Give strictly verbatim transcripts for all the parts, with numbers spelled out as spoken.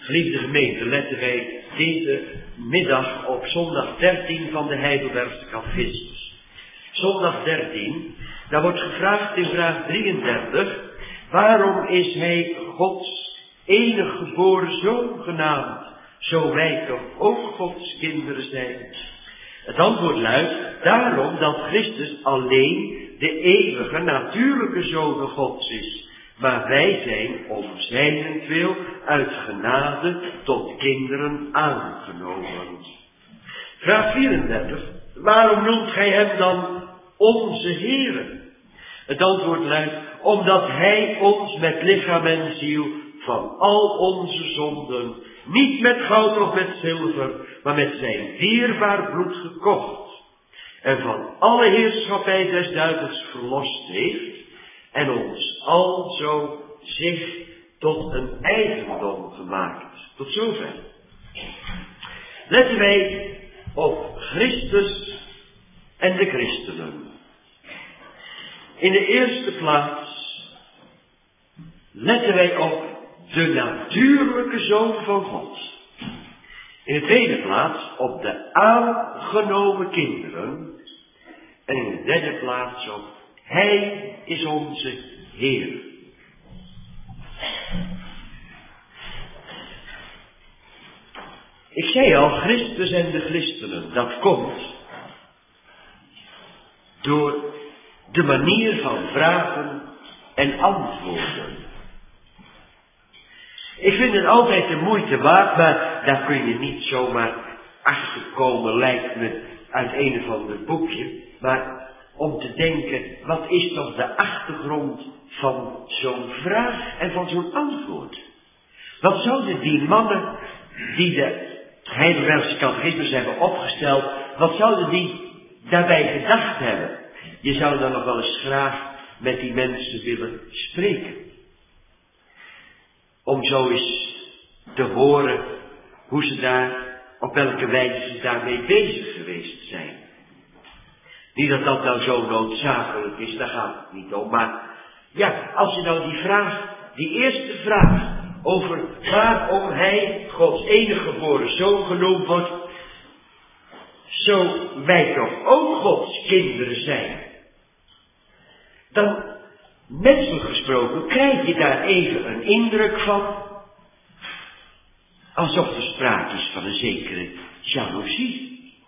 Geliefde gemeente, letten wij deze middag op zondag dertien van de Heidelbergse Catechismus. Zondag dertien, daar wordt gevraagd in vraag drieëndertig, waarom is hij Gods enige geboren Zoon genaamd, zo wij toch ook Gods kinderen zijn? Het antwoord luidt, daarom dat Christus alleen de eeuwige natuurlijke Zoon Gods is. Maar wij zijn om zijnentwil uit genade tot kinderen aangenomen. Vraag vierendertig. Waarom noemt gij hem dan onze Heere? Het antwoord luidt, omdat hij ons met lichaam en ziel van al onze zonden, niet met goud of met zilver, maar met zijn dierbaar bloed gekocht, en van alle heerschappij des duivels verlost heeft, en ons alzo zich tot een eigendom gemaakt. Tot zover. Letten wij op Christus en de christenen. In de eerste plaats letten wij op de natuurlijke Zoon van God. In de tweede plaats op de aangenomen kinderen. En in de derde plaats op Hij is onze Heer. Ik zei al, Christus en de christenen, dat komt door de manier van vragen en antwoorden. Ik vind het altijd de moeite waard, maar daar kun je niet zomaar achterkomen, lijkt me, uit een of ander boekje. Maar om te denken, wat is toch de achtergrond van zo'n vraag en van zo'n antwoord? Wat zouden die mannen die de Heidelbergse Catechismus hebben opgesteld, wat zouden die daarbij gedacht hebben? Je zou dan nog wel eens graag met die mensen willen spreken. Om zo eens te horen hoe ze daar, op welke wijze ze daarmee bezig geweest zijn. Niet dat dat nou zo noodzakelijk is, daar gaat het niet om. Maar ja, als je nou die vraag, die eerste vraag over waarom hij Gods enige geboren Zoon genoemd wordt, zo wij toch ook Gods kinderen zijn. Dan, menselijk gesproken, krijg je daar even een indruk van, alsof er sprake is van een zekere jaloezie.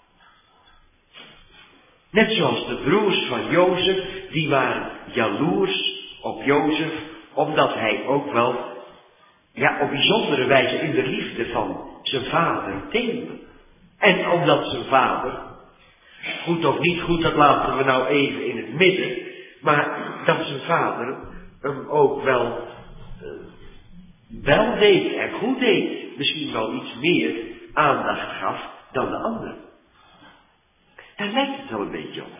Net zoals de broers van Jozef, die waren jaloers op Jozef, omdat hij ook wel, ja, op bijzondere wijze in de liefde van zijn vader deelde. En omdat zijn vader, goed of niet goed, dat laten we nou even in het midden, maar dat zijn vader hem ook wel, uh, wel deed en goed deed. Misschien wel iets meer aandacht gaf dan de anderen. Daar lijkt het wel een beetje op.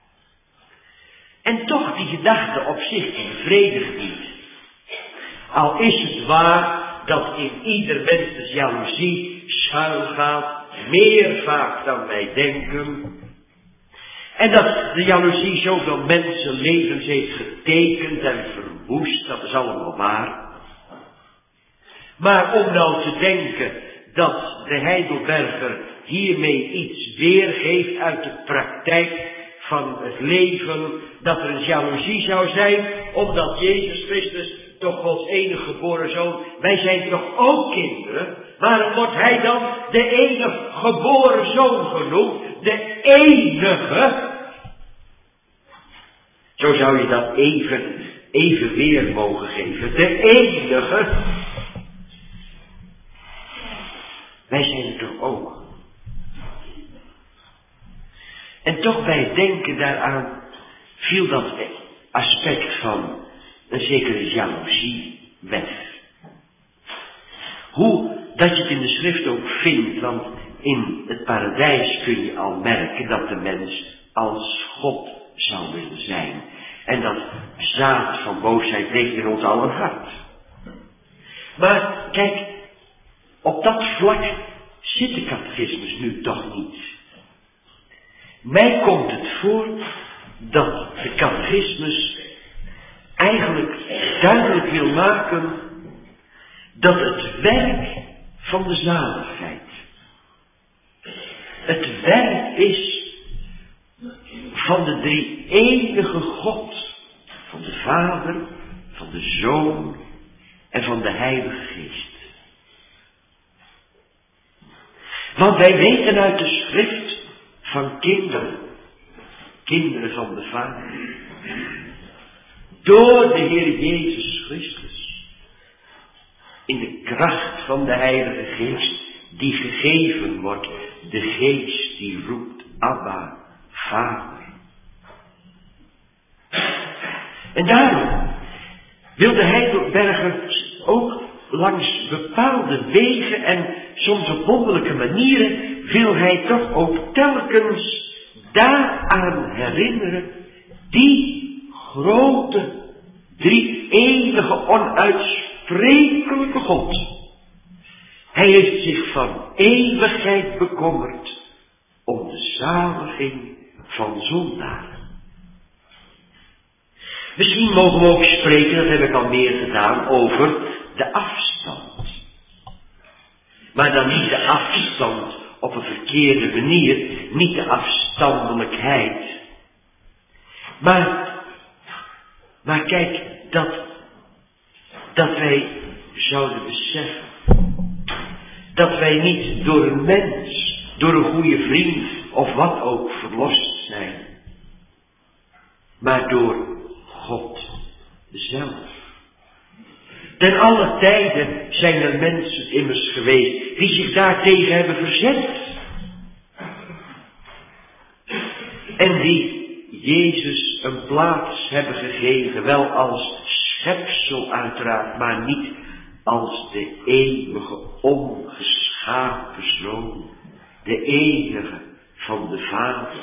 En toch, die gedachte op zich bevredigt niet. Al is het waar dat in ieder mens de jaloezie schuilgaat, meer vaak dan wij denken. En dat de jaloezie zoveel mensenlevens heeft getekend en verwoest, dat is allemaal waar. Maar om nou te denken dat de Heidelberger hiermee iets weergeeft uit de praktijk van het leven, dat er een jaloezie zou zijn, omdat Jezus Christus toch Gods enige geboren Zoon, wij zijn toch ook kinderen, waarom wordt hij dan de enige geboren Zoon genoemd? De enige. Zo zou je dat even, even weer mogen geven. De enige. Wij zijn het toch ook. En toch bij het denken daaraan viel dat aspect van een zekere jaloezie weg. Hoe dat je het in de schrift ook vindt, want in het paradijs kun je al merken dat de mens als God zou willen zijn. En dat zaad van boosheid leeft in ons allen hart. Maar kijk, op dat vlak zit de catechismus nu toch niet. Mij komt het voor dat de catechismus eigenlijk duidelijk wil maken dat het werk van de zaligheid. Het werk is van de drie-enige God, van de Vader, van de Zoon en van de Heilige Geest. Want wij weten uit de schrift van kinderen, kinderen van de Vader, door de Heer Jezus Christus, in de kracht van de Heilige Geest, die gegeven wordt, de Geest die roept, Abba, Vader. En daarom wil de Heidelberger ook langs bepaalde wegen en soms op wonderlijke manieren, wil hij toch ook telkens daaraan herinneren, die grote, drie-enige, onuitsprekelijke God. Hij heeft zich van eeuwigheid bekommerd om de zaliging van zondaren. Misschien mogen we ook spreken, dat heb ik al meer gedaan, over de afstand. Maar dan niet de afstand op een verkeerde manier, niet de afstandelijkheid. Maar, maar kijk, dat, dat wij zouden beseffen, dat wij niet door een mens, door een goede vriend of wat ook verlost zijn, maar door God zelf. Ten alle tijden zijn er mensen immers geweest die zich daartegen hebben verzet. En die Jezus een plaats hebben gegeven, wel als schepsel uiteraard, maar niet als de eeuwige ongeschapen Zoon, de enige van de Vader.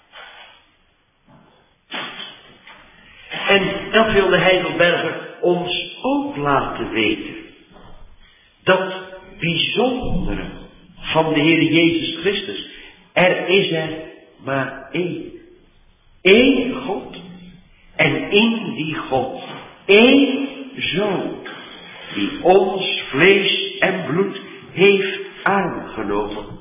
En dat wil de Heidelberger ons ook laten weten. Dat bijzondere van de Heer Jezus Christus. Er is er maar één. Eén God. En in die God één Zoon. Die ons vlees en bloed heeft aangenomen.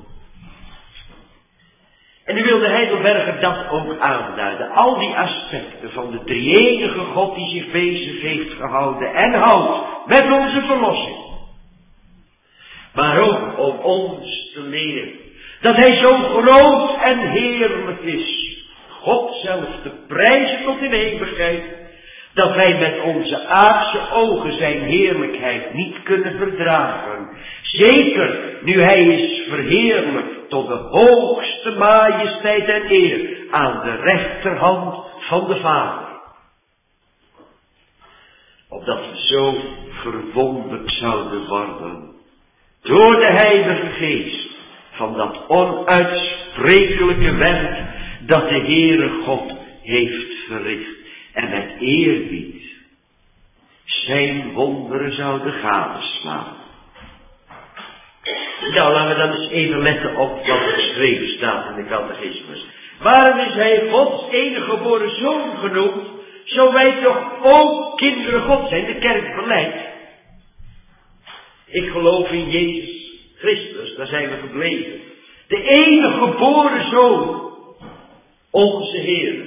En nu wil de Heidelberger dat ook aanduiden. Al die aspecten van de drie-enige God die zich bezig heeft gehouden en houdt met onze verlossing. Maar ook om ons te leren dat Hij zo groot en heerlijk is. God zelf te prijzen tot in eeuwigheid. Dat wij met onze aardse ogen zijn heerlijkheid niet kunnen verdragen. Zeker nu Hij is verheerlijkt tot de hoogste majesteit en eer aan de rechterhand van de Vader. Opdat we zo verwonderd zouden worden door de Heilige Geest van dat onuitsprekelijke werk dat de Heere God heeft verricht. En met eerbied zijn wonderen zouden gadeslaan. Nou, laten we dan eens even letten op wat er geschreven staat in de catechismus. Waarom is Hij Gods enige geboren Zoon genoemd, zo wij toch ook kinderen God zijn? De kerk beleidt. Ik geloof in Jezus Christus, daar zijn we gebleven. De enige geboren Zoon, onze Heer.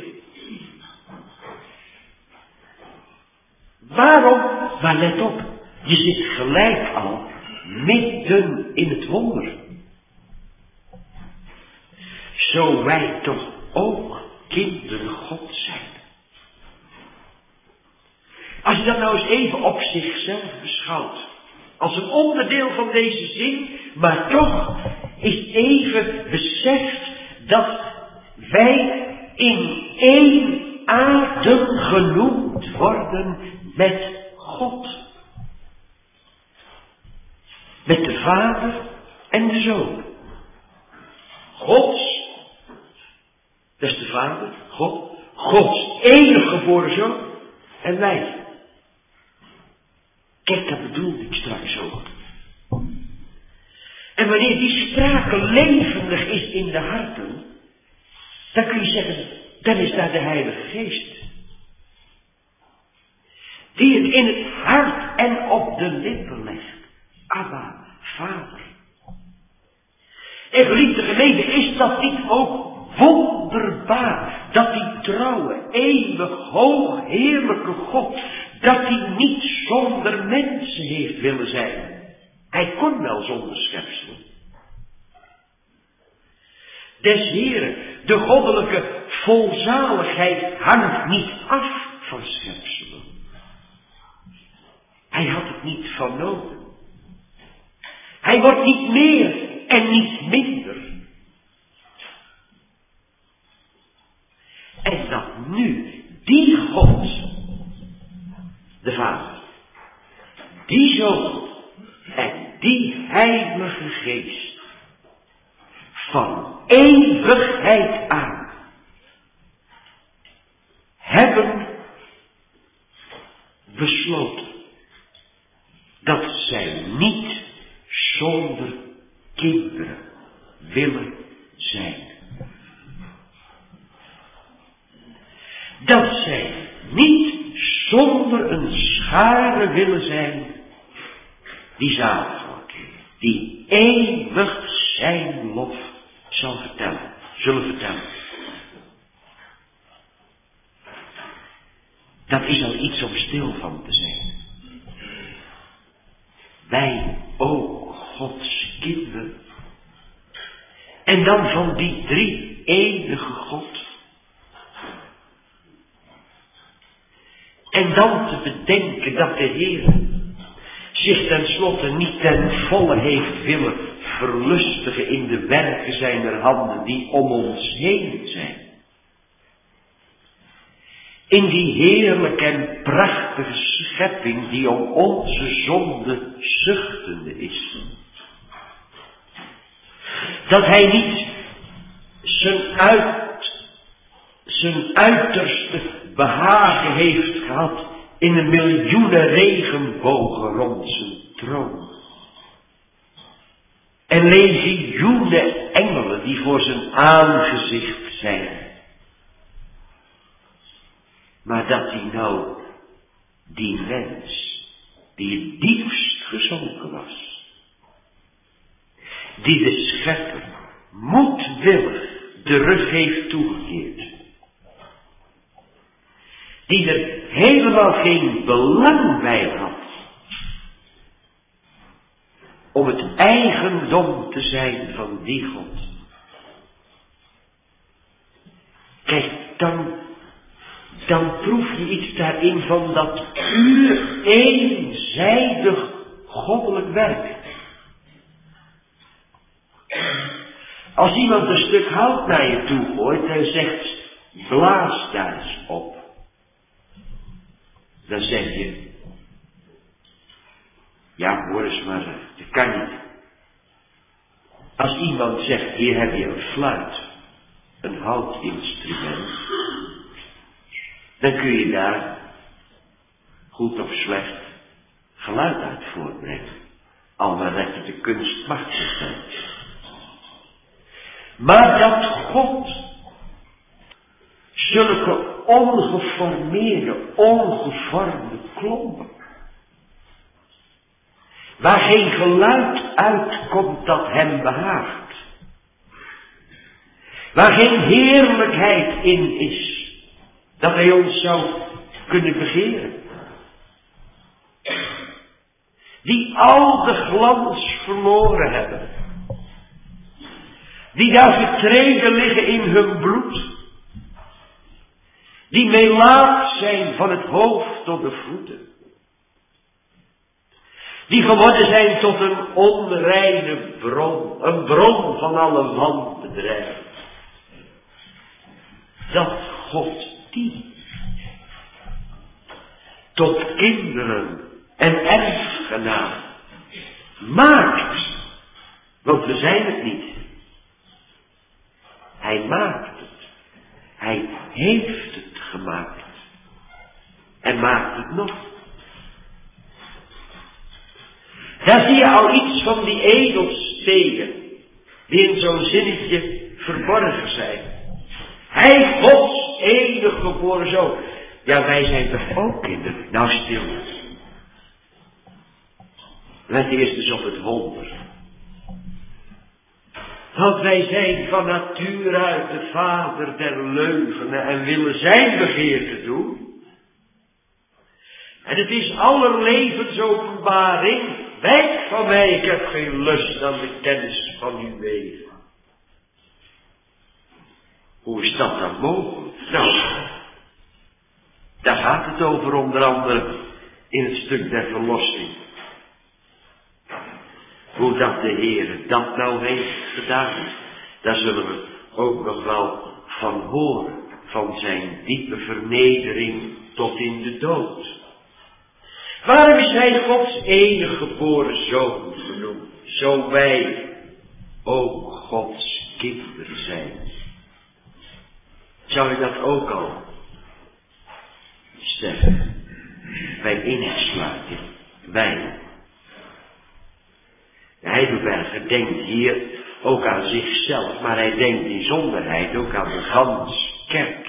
Waarom? Maar let op, je zit gelijk al midden in het wonder. Zo wij toch ook kinderen God zijn. Als je dat nou eens even op zichzelf beschouwt, als een onderdeel van deze zin, maar toch is even beseft dat wij in één adem genoemd worden met God. Met de Vader en de Zoon. Gods, dat is de Vader, God, Gods enige geboren Zoon en wij. Kijk, dat bedoelde ik straks ook. En wanneer die sprake levendig is in de harten, dan kun je zeggen, dan is daar de Heilige Geest. Die het in het hart en op de lippen legt. Abba, Vader. En geliefde gemeente, is dat niet ook wonderbaar, dat die trouwe, eeuwig, hoog, heerlijke God, dat hij niet zonder mensen heeft willen zijn. Hij kon wel zonder schepselen. Des Heren, de goddelijke volzaligheid hangt niet af van schepselen. Hij had het niet van nodig. Hij wordt niet meer en niet minder. En dat nu die God, de Vader, die Zoon en die Heilige Geest van eeuwigheid aan hebben besloten dat zij niet zonder kinderen willen zijn. Dat zij niet zonder een schare willen zijn die zalig wordt, die eeuwig zijn lof zal vertellen, zullen vertellen. Dat is al iets om stil van te zijn. Wij ook Gods kinderen. En dan van die drie enige God. En dan te bedenken dat de Heer zich tenslotte niet ten volle heeft willen verlustigen in de werken zijner handen die om ons heen zijn. In die heerlijke en prachtige schepping die om onze zonde zuchtende is. Dat hij niet zijn, uit, zijn uiterste behagen heeft gehad in de miljoenen regenbogen rond zijn troon. En legioenen engelen die voor zijn aangezicht zijn. Maar dat hij nou die mens, die het diepst gezonken was, die de schepper moedwillig de rug heeft toegekeerd, die er helemaal geen belang bij had om het eigendom te zijn van die God. Kijk, dan, dan proef je iets daarin van dat uur eenzijdig goddelijk werk. Als iemand een stuk hout naar je toe gooit en zegt, blaas daar eens op. Dan zeg je, ja hoor eens maar, dat kan niet. Als iemand zegt, hier heb je een fluit, een houtinstrument, dan kun je daar, goed of slecht, geluid uit voortbrengen. Al maar dat je de kunst machtig bent. Maar dat God zulke ongeformeerde, ongevormde klompen, waar geen geluid uitkomt dat hem behaagt, waar geen heerlijkheid in is, dat hij ons zou kunnen begeren, die al de glans verloren hebben, die daar vertreden liggen in hun bloed, die melaat zijn van het hoofd tot de voeten, die geworden zijn tot een onreine bron, een bron van alle wanbedrijf. Dat God die tot kinderen en erfgenaam maakt, want we zijn het niet. Hij maakt het. Hij heeft het gemaakt. En maakt het nog. Daar zie je al iets van die edelstenen die in zo'n zinnetje verborgen zijn. Hij, Gods enig geboren zoon. Ja, wij zijn toch ook kinderen. Nou, stil. Let eerst eens op het wonder. Want wij zijn van nature uit de vader der leugenen en willen zijn begeerte doen. En het is aller levensopenbaring. Wijk van mij, ik heb geen lust aan de kennis van uw wegen. Hoe is dat dan mogelijk? Nou, daar gaat het over onder andere in het stuk der verlossing. Hoe dat de Heer dat nou heeft gedaan, daar zullen we ook nog wel van horen. Van zijn diepe vernedering tot in de dood. Waarom is hij Gods enige geboren zoon genoemd? Zo wij ook Gods kinderen zijn. Zou je dat ook al zeggen? Bij insluiting. Wij. De Heidelberger denkt hier ook aan zichzelf, maar hij denkt in zonderheid ook aan de ganse kerk.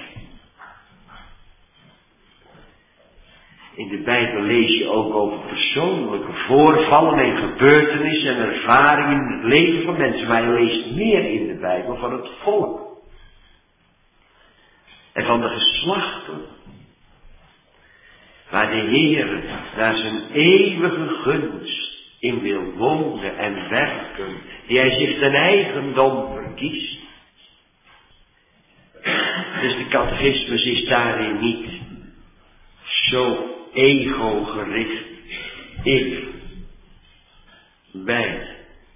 In de Bijbel lees je ook over persoonlijke voorvallen en gebeurtenissen en ervaringen in het leven van mensen. Maar je leest meer in de Bijbel van het volk. En van de geslachten. Waar de Heer naar zijn eeuwige gunst in wil wonen en werken. Die hij zich ten eigendom verkiest. Dus de catechismus is daarin niet zo ego-gericht. Ik. Wij.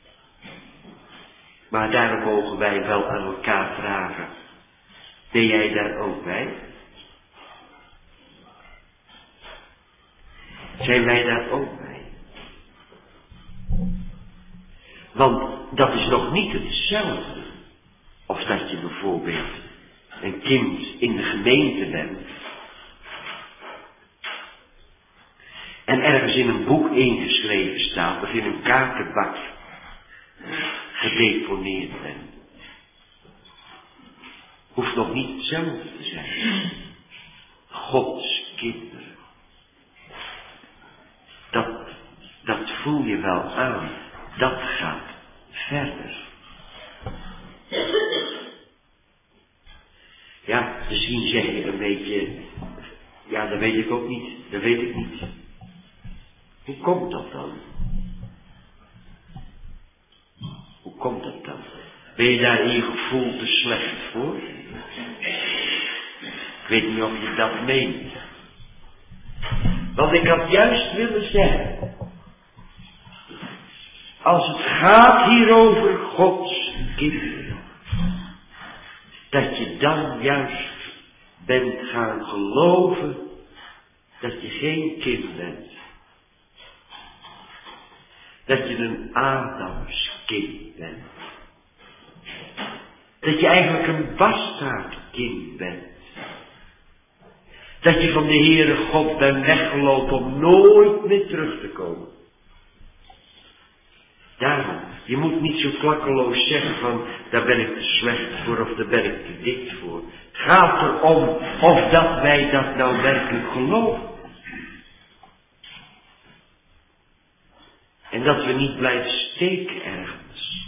Maar daarom mogen wij wel aan elkaar vragen. Ben jij daar ook bij? Zijn wij daar ook bij? Want dat is nog niet hetzelfde. Of dat je bijvoorbeeld een kind in de gemeente bent. En ergens in een boek ingeschreven staat, of in een kaartenbak gedeponeerd bent. Hoeft nog niet hetzelfde te zijn. Gods kinderen. Dat, dat voel je wel aan. Dat gaat verder. Ja, misschien zeg je een beetje, ja, dat weet ik ook niet, dat weet ik niet. Hoe komt dat dan? Hoe komt dat dan? Ben je daar in je gevoel te slecht voor? Ik weet niet of je dat meent. Want ik had juist willen zeggen, als het gaat hier over Gods kinderen, dat je dan juist bent gaan geloven dat je geen kind bent. Dat je een Adamskind bent. Dat je eigenlijk een bastaardkind bent. Dat je van de Heere God bent weggelopen om nooit meer terug te komen. Daarom, je moet niet zo klakkeloos zeggen van, daar ben ik te slecht voor of daar ben ik te dik voor. Het gaat erom of dat wij dat nou werkelijk geloven. En dat we niet blijven steken ergens.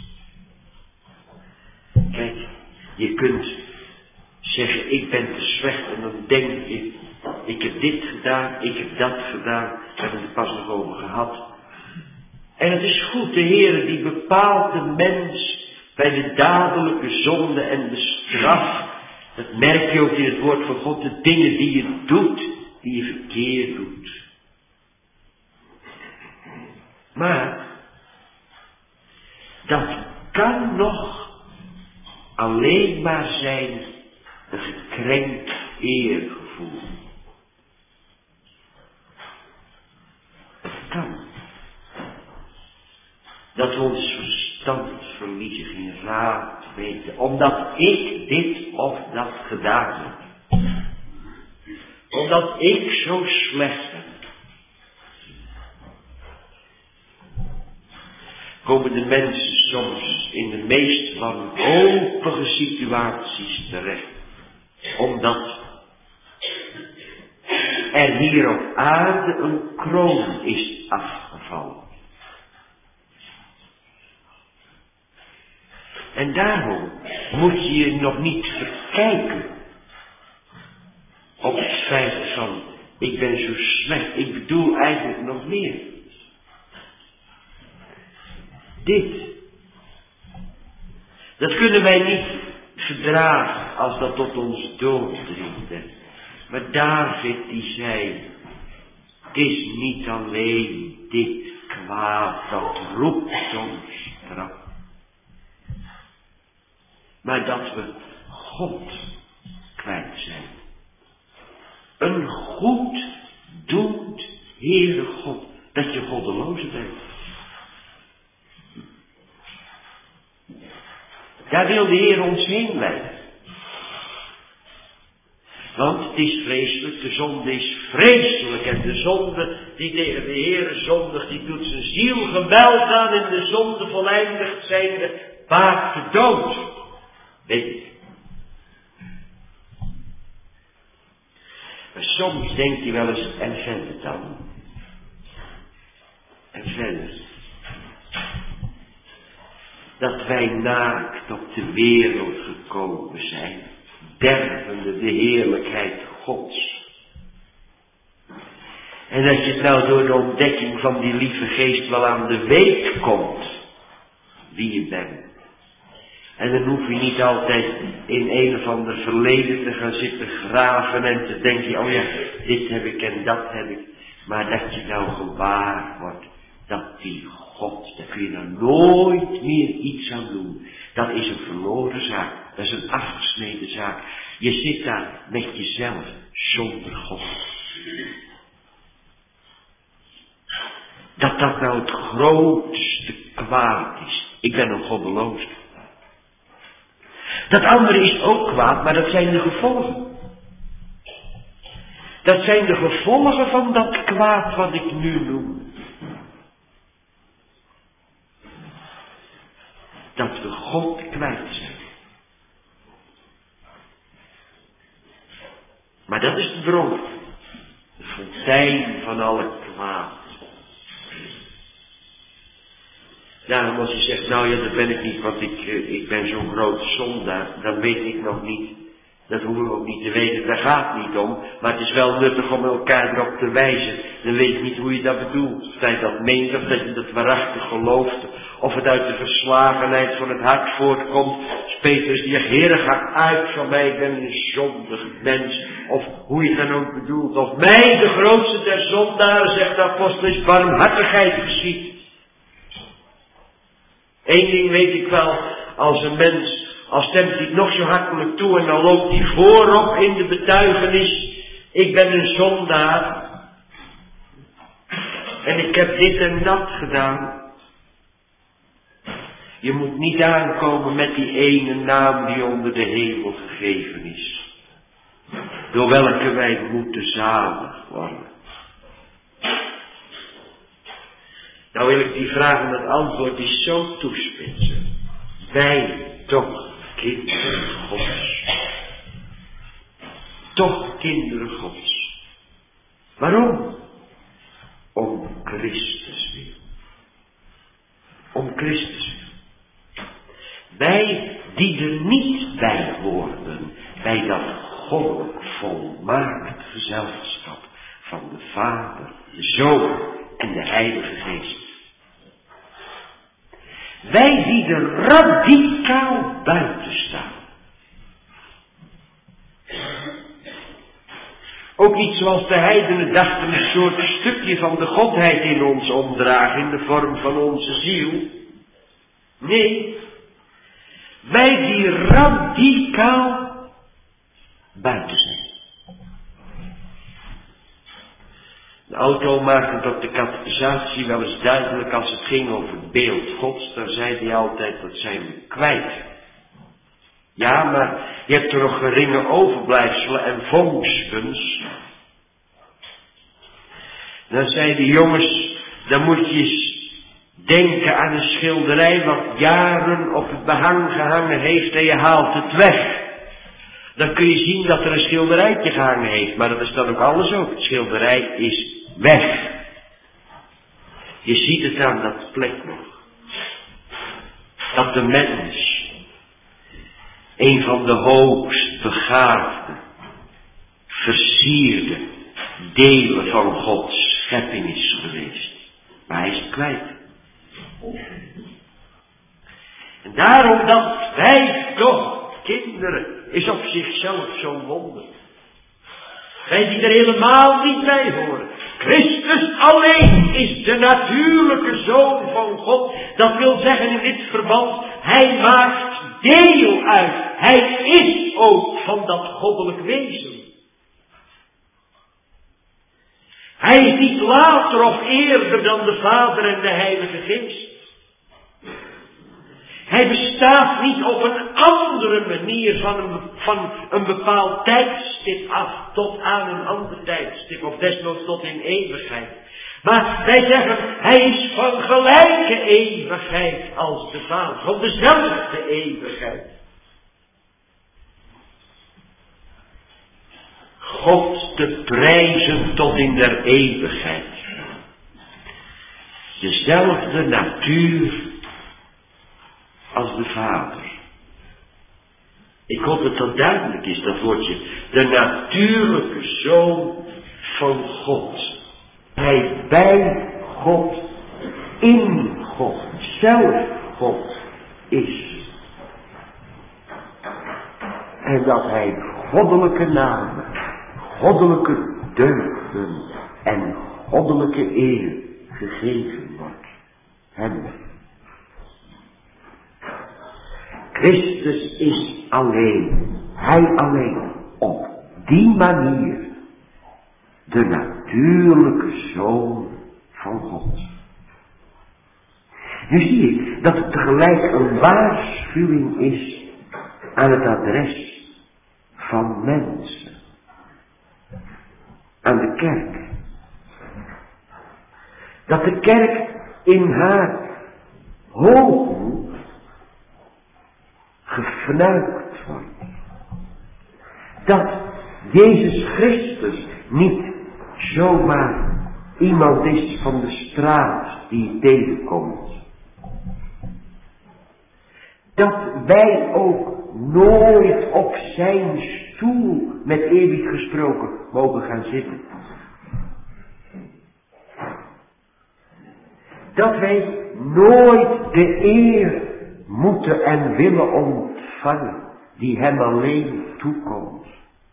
Kijk, je kunt zeggen, ik ben te slecht en dan denk je, ik heb dit gedaan, ik heb dat gedaan, we hebben het pas nog over gehad. En het is goed, de Heer die bepaalt de mens bij de dadelijke zonde en de straf. Dat merk je ook in het woord van God, de dingen die je doet, die je verkeerd doet. Maar, dat kan nog alleen maar zijn een gekrenkt eergevoel. Het kan. Dat we ons verstand verliezen, geen raad weten, omdat ik dit of dat gedaan heb. Omdat ik zo slecht ben. Komen de mensen soms in de meest wanhopige situaties terecht. Omdat er hier op aarde een kroon is afgevallen. En daarom moet je je nog niet verkijken op het feit van, ik ben zo slecht, ik bedoel eigenlijk nog meer. Dit, dat kunnen wij niet verdragen als dat tot ons dood dringt. Maar David die zei, het is niet alleen dit kwaad dat roept om straf, maar dat we God kwijt zijn. Een goed doend Heere God, dat je goddeloze bent. Daar wil de Heer ons heen leiden. Want het is vreselijk, de zonde is vreselijk. En de zonde die tegen de Heer zondigt, die doet zijn ziel geweld aan. En de zonde voleindigd zijnde baart de dood. Weet je. Maar soms denkt hij wel eens, en verder dan? En verder. Dat wij naakt op de wereld gekomen zijn, dervende de heerlijkheid Gods. En dat je het nou door de ontdekking van die lieve geest wel aan de weet komt, wie je bent. En dan hoef je niet altijd in een of ander verleden te gaan zitten graven en te denken, oh ja, dit heb ik en dat heb ik. Maar dat je nou gewaar wordt, dat die God, daar kun je nou nooit meer iets aan doen. Dat is een verloren zaak. Dat is een afgesneden zaak. Je zit daar met jezelf zonder God. Dat dat nou het grootste kwaad is. Ik ben een goddeloze. Dat andere is ook kwaad, maar dat zijn de gevolgen. Dat zijn de gevolgen van dat kwaad wat ik nu noem. Dat we God kwijt zijn. Maar dat is de bron. De fontein van alle kwaad. Daarom als je zegt, nou ja, dat ben ik niet, want ik, ik ben zo'n grote zondaar, dan weet ik nog niet. Dat hoeven we ook niet te weten, daar gaat het niet om. Maar het is wel nuttig om elkaar erop te wijzen. Dan weet ik niet hoe je dat bedoelt. Of dat je dat meent, of dat je dat waarachtig gelooft. Of het uit de verslagenheid van het hart voortkomt. Petrus die zegt, Heere, ga uit van mij, ik ben een zondig mens. Of hoe je het dan ook bedoelt. Of mij, de grootste der zondaren, zegt de apostel, is barmhartigheid geschied. Eén ding weet ik wel, als een mens, al stemt hij nog zo hartelijk toe en dan loopt hij voorop in de betuigenis, ik ben een zondaar. En ik heb dit en dat gedaan. Je moet niet aankomen met die ene naam die onder de hemel gegeven is. Door welke wij moeten zalig worden. Nou wil ik die vraag en het antwoord is zo toespitsen. Wij toch kinderen Gods. Toch kinderen Gods. Waarom? Om Christus wil. Om Christus wil. Wij die er niet bij hoorden, bij dat goddelijk volmaakt gezelschap van de Vader, de Zoon en de Heilige Geest. Wij die er radicaal buiten staan. Ook niet zoals de heidenen dachten, een soort stukje van de Godheid in ons omdragen in de vorm van onze ziel. Nee, wij die radicaal buiten zijn. De auto maakte het op de catechisatie wel eens duidelijk als het ging over het beeld Gods. Dan zei hij altijd, dat zijn we kwijt. Ja, maar je hebt er nog geringe overblijfselen en vondstens. Dan zei de jongens, dan moet je eens denken aan een schilderij wat jaren op het behang gehangen heeft en je haalt het weg. Dan kun je zien dat er een schilderijtje gehangen heeft, maar dat is dan ook alles ook. Het schilderij is weg. Je ziet het aan dat plek nog. Dat de mens een van de hoogst begaafde, versierde delen van Gods schepping is geweest. Maar hij is het kwijt. En daarom dat wij toch, kinderen, is op zichzelf zo'n wonder. Wij die er helemaal niet bij horen. Christus alleen is de natuurlijke Zoon van God. Dat wil zeggen in dit verband, hij maakt deel uit. Hij is ook van dat goddelijk wezen. Hij is niet later of eerder dan de Vader en de Heilige Geest. Hij bestaat niet op een andere manier van een, van een bepaald tijdstip af tot aan een ander tijdstip, of desnoods tot in eeuwigheid. Maar wij zeggen, hij is van gelijke eeuwigheid als de Vader, van dezelfde eeuwigheid. God te prijzen tot in der eeuwigheid. Dezelfde natuur als de Vader. Ik hoop dat dat duidelijk is, dat woordje. De natuurlijke Zoon van God. Hij bij God, in God, zelf God is. En dat hij goddelijke namen, goddelijke deugden en goddelijke eer gegeven wordt. Hem. Christus is alleen, hij alleen, op die manier de natuurlijke Zoon van God. Nu zie je dat het tegelijk een waarschuwing is aan het adres van mensen, aan de kerk. Dat de kerk in haar hoogmoed gefnuikt wordt. Dat Jezus Christus niet zomaar iemand is van de straat die je tegenkomt. Dat wij ook nooit op zijn stoel, met eeuwig gesproken, mogen gaan zitten. Dat wij nooit de eer moeten en willen ontvangen die hem alleen toekomt.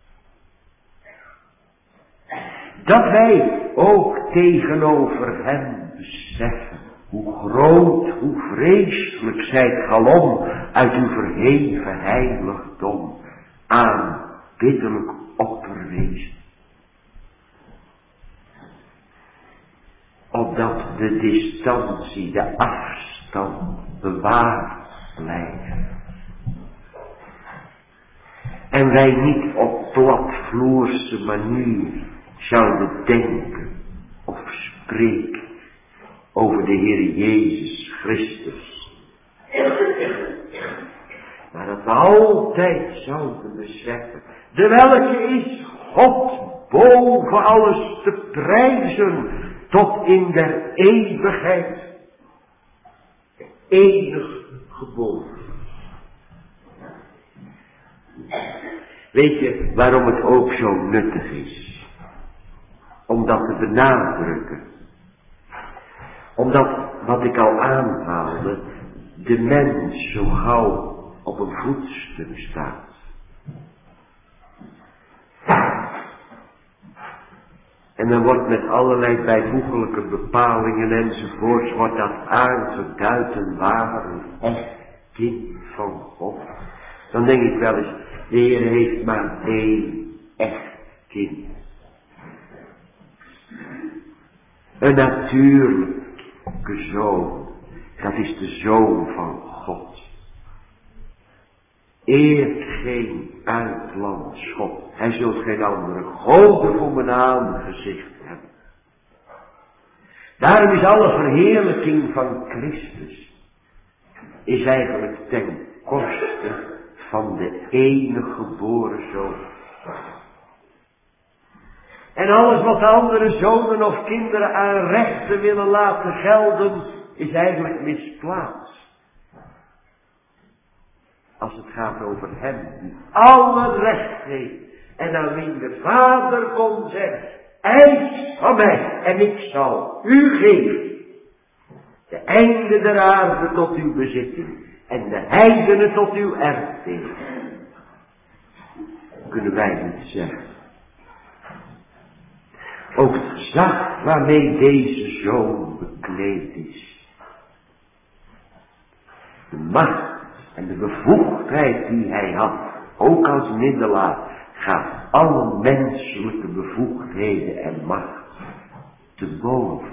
Dat wij ook tegenover hem beseffen hoe groot, hoe vreselijk zijt galom uit uw verheven heiligdom aanbiddelijk opperwezen. Opdat de distantie, de afstand bewaard blijft. En wij niet op platvloerse manier zouden denken of spreken over de Heer Jezus Christus. Maar dat we altijd zouden beseffen, de welke is God boven alles te prijzen tot in der eeuwigheid. Eeuwig geboren. Weet je waarom het ook zo nuttig is? Om dat te benadrukken. Omdat, wat ik al aanhaalde, de mens zo gauw op een voetstuk staat. En dan wordt met allerlei bijvoeglijke bepalingen enzovoorts, wordt dat aangeduid en waar een echt kind van God. Dan denk ik wel eens, de Heer heeft maar één echt kind. Een natuurlijke zoon, dat is de Zoon van God. Eert geen uitlands God. Hij zult geen andere goden voor mijn aangezicht hebben. Daarom is alle verheerlijking van Christus, is eigenlijk ten koste van de enige geboren Zoon. En alles wat andere zonen of kinderen aan rechten willen laten gelden, is eigenlijk misplaatst. als het gaat over hem die al het recht heeft en aan wie de Vader kon zeggen, eis van mij en ik zal u geven de einde der aarde tot uw bezitting en de heidenen tot uw erfdeel. Kunnen wij niet zeggen. Ook het gezag waarmee deze zoon bekleed is. De macht en de bevoegdheid die hij had, ook als middelaar, gaat alle menselijke bevoegdheden en macht te boven.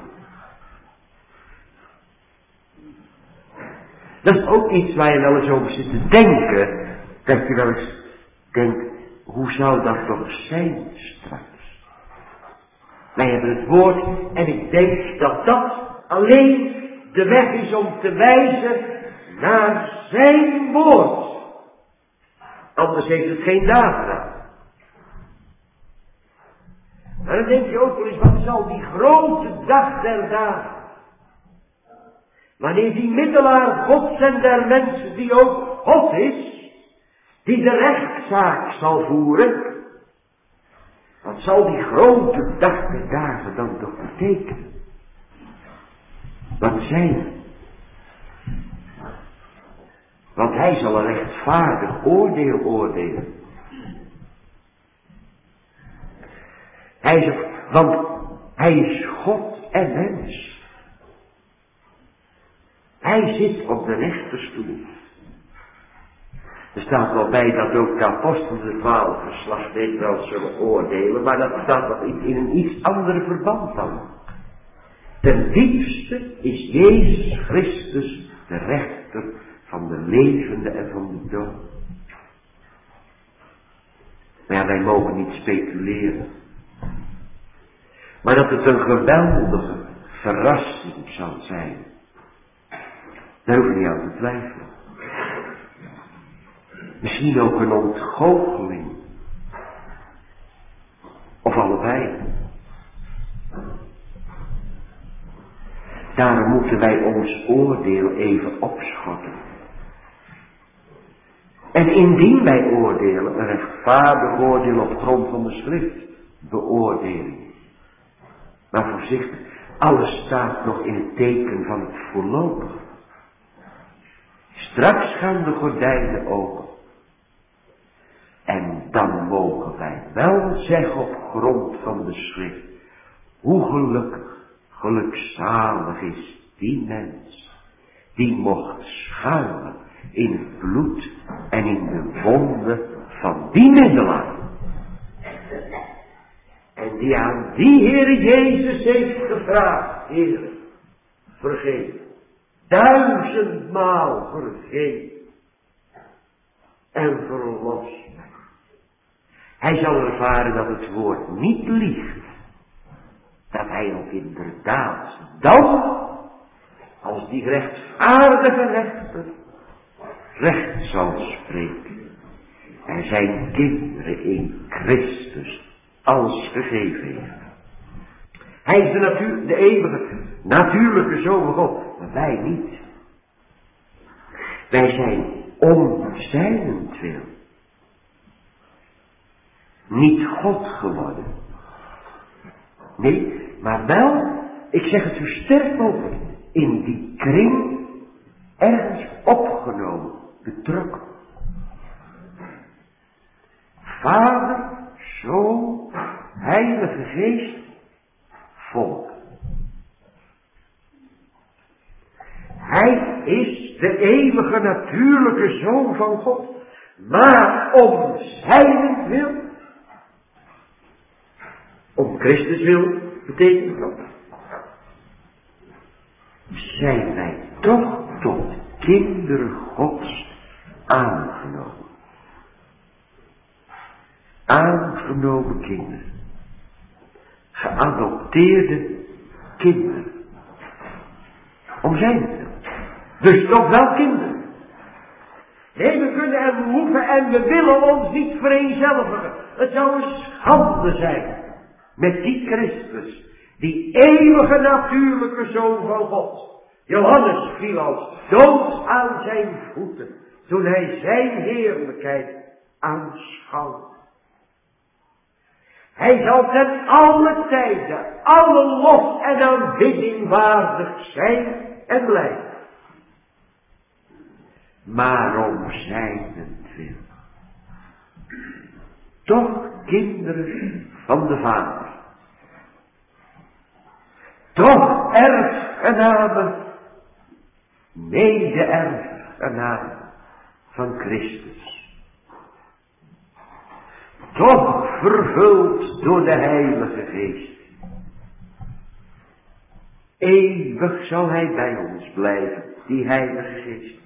Dat is ook iets waar je wel eens over zit te denken. Dat je wel eens denkt, hoe zou dat toch zijn straks? Wij hebben het woord en ik denk dat dat alleen de weg is om te wijzen naar zijn woord. Anders heeft het geen naam. Maar dan denk je ook wel eens, wat zal die grote dag der dagen, wanneer die middelaar Gods en der mensen, die ook God is, die de rechtszaak zal voeren, wat zal die grote dag der dagen dan toch betekenen? Wat zijn? Want hij zal een rechtvaardig oordeel oordelen. Hij is, want hij is God en mens. Hij zit op de rechterstoel. Er staat wel bij dat ook de apostelen de twaalf geslacht wel zullen oordelen, maar dat staat nog in, in een iets andere verband dan. Ten diepste is Jezus Christus de rechter van de levende en van de dood. Maar ja, wij mogen niet speculeren. Maar dat het een geweldige verrassing zal zijn, daar hoef je niet aan te twijfelen. Misschien ook een ontgoocheling. Of allebei. Daarom moeten wij ons oordeel even opschorten. En indien wij oordelen, een rechtvaardig oordeel op grond van de schrift, beoordeling. Maar voorzichtig, alles staat nog in het teken van het voorlopige. Straks gaan de gordijnen open. En dan mogen wij wel zeggen op grond van de schrift, hoe gelukkig, gelukzalig is die mens, die mocht schuilen in het bloed en in de wonden van die middelaar. En die aan die Heere Jezus heeft gevraagd, Heere, vergeef, duizendmaal vergeef en verlos. Hij zal ervaren dat het woord niet liegt, dat hij ook inderdaad dan, als die rechtvaardige rechter, recht zal spreken en zijn kinderen in Christus alles gegeven heeft. Hij is de, natuur, de eeuwige, natuurlijke Zoon van God, maar wij niet. Wij zijn om zijnentwil niet God geworden. Nee, maar wel, ik zeg het zo sterk mogelijk, in die kring ergens opgenomen, betrokken. Vader, Zoon, Heilige Geest, volk. Hij is de eeuwige natuurlijke Zoon van God, maar om zijnentwil, om Christus wil, betekent dat, zijn wij toch tot kinderen Gods aangenomen. Aangenomen kinderen. Geadopteerde kinderen. Om zijn wil. Dus toch wel kinderen. Nee, we kunnen en we hoeven en we willen ons niet vereenzelvigen. Het zou een schande zijn met die Christus, die eeuwige natuurlijke Zoon van God. Johannes viel als dood aan zijn voeten. toen hij zijn heerlijkheid aanschouwt. Hij zal ten alle tijden alle lof en aanbidding waardig zijn en blijven. Maar om zijnentwil, toch kinderen van de Vader, toch erfgenamen, mede-erfgenamen van Christus, toch vervuld door de Heilige Geest. Eeuwig zal hij bij ons blijven, die Heilige Geest.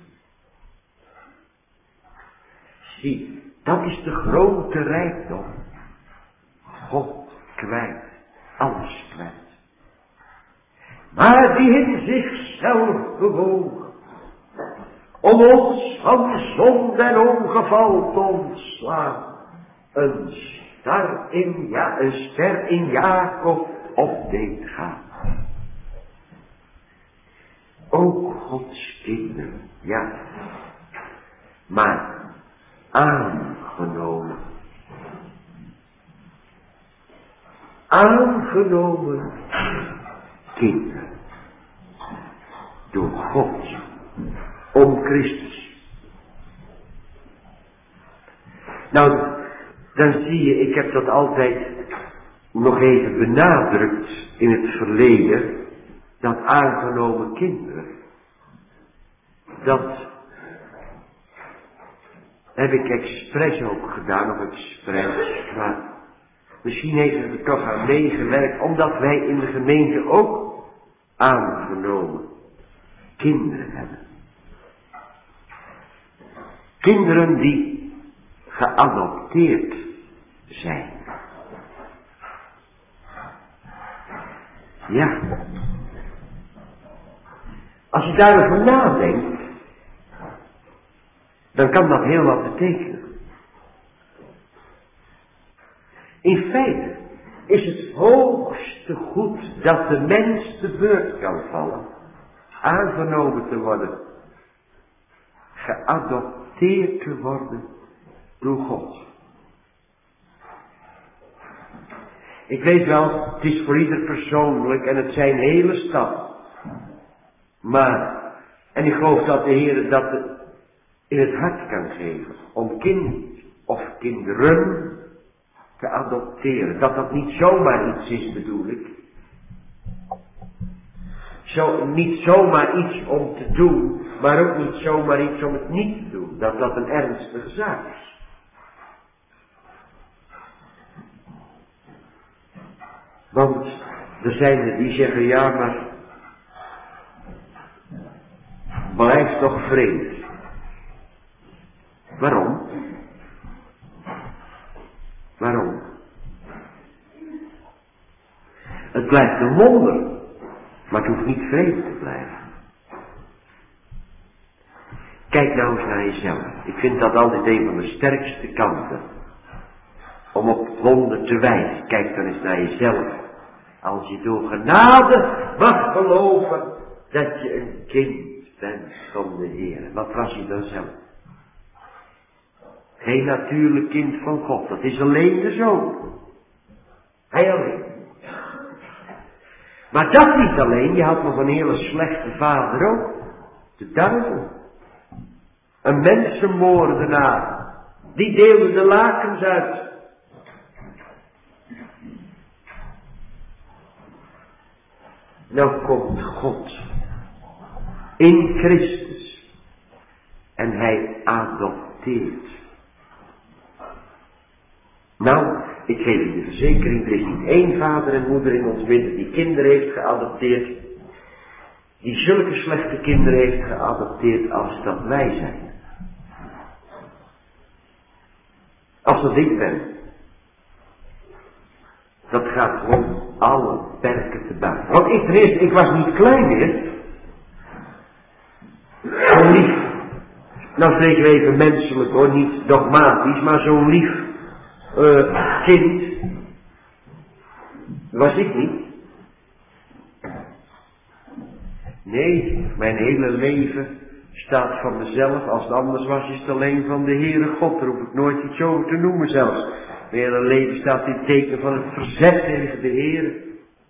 Zie, dat is de grote rijkdom. God kwijt, alles kwijt. Maar die in zichzelf bewogen, om ons van zonde en ongeval te ontslaan, een ster in, ja, een ster in Jacob op deed gaan. Ook Gods kinderen, ja, maar aangenomen. Aangenomen kinderen. Door God. Om Christus. Nou, dan zie je, ik heb dat altijd nog even benadrukt in het verleden. Dat aangenomen kinderen. Dat heb ik expres ook gedaan, of expres, maar misschien heeft het er toch aan meegewerkt, omdat wij in de gemeente ook aangenomen kinderen hebben. Kinderen die geadopteerd zijn. Ja. Als je daarover nadenkt, dan kan dat heel wat betekenen. In feite is het hoogste goed dat de mens te beurt kan vallen, aangenomen te worden, geadopteerd te worden door God. Ik weet wel, het is voor ieder persoonlijk en het zijn hele stappen. Maar, en ik geloof dat de Heer dat in het hart kan geven, om kind of kinderen te adopteren. Dat dat niet zomaar iets is, bedoel ik. Zo, niet zomaar iets om te doen, maar ook niet zomaar iets om het niet te doen. Dat dat een ernstige zaak is. Want er zijn er die zeggen, ja maar, blijf toch vreemd. Waarom? Waarom? Het blijft een wonder, maar het hoeft niet vreemd te blijven. Kijk nou eens naar jezelf. Ik vind dat altijd een van de sterkste kanten. Om op het wonder te wijzen. Kijk dan eens naar jezelf. Als je door genade mag geloven dat je een kind bent van de Heer. Wat was je dan zelf? Geen natuurlijk kind van God. Dat is alleen de Zoon. Hij alleen. Maar dat niet alleen. Je had nog een hele slechte vader ook. De duivel. Een mensenmoordenaar. Die deelde de lakens uit. Nou komt God in Christus en hij adopteert. Nou, ik geef je de verzekering, er is niet één vader en moeder in ons midden die kinderen heeft geadopteerd, die zulke slechte kinderen heeft geadopteerd als dat wij zijn. Als dat ik ben. Dat gaat gewoon alle perken te buiten. Want ik ten eerste, ik was niet klein meer. Zo'n lief. Nou spreken we even menselijk hoor, niet dogmatisch, maar zo'n lief uh, kind. Was ik niet. Nee, mijn hele leven staat van mezelf, als het anders was, is het alleen van de Heere God. Daar hoef ik nooit iets over te noemen zelfs. Mijn hele leven staat in het teken van het verzet tegen de Heere.